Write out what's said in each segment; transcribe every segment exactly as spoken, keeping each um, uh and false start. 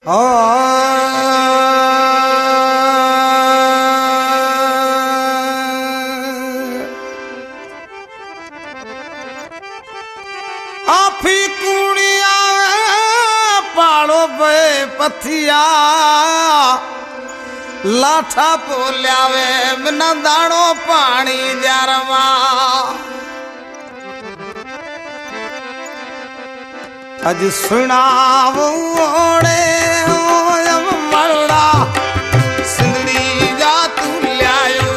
ओ आफी कुड़िया पाड़ो बे पथिया लाठा पोल्यावे बिना दाणो पानी जारवा अज सुनावो ओड़े मरड़ा सिंधड़ी जा तू ल्यायो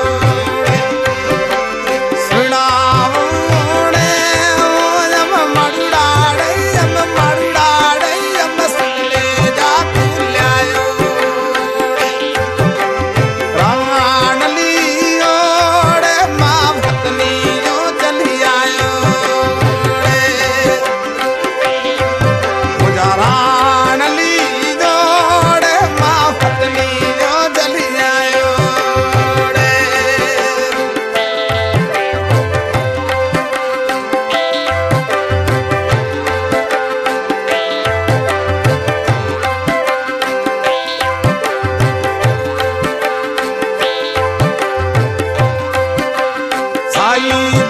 सुनावो ओड़े मरड़ा मरड़ा सिंधड़ी जा तू ल्यायो रावणली ओड़े मां भतनी जो चली आयो राणली जोड़े मां भतनी जो चली आयो साई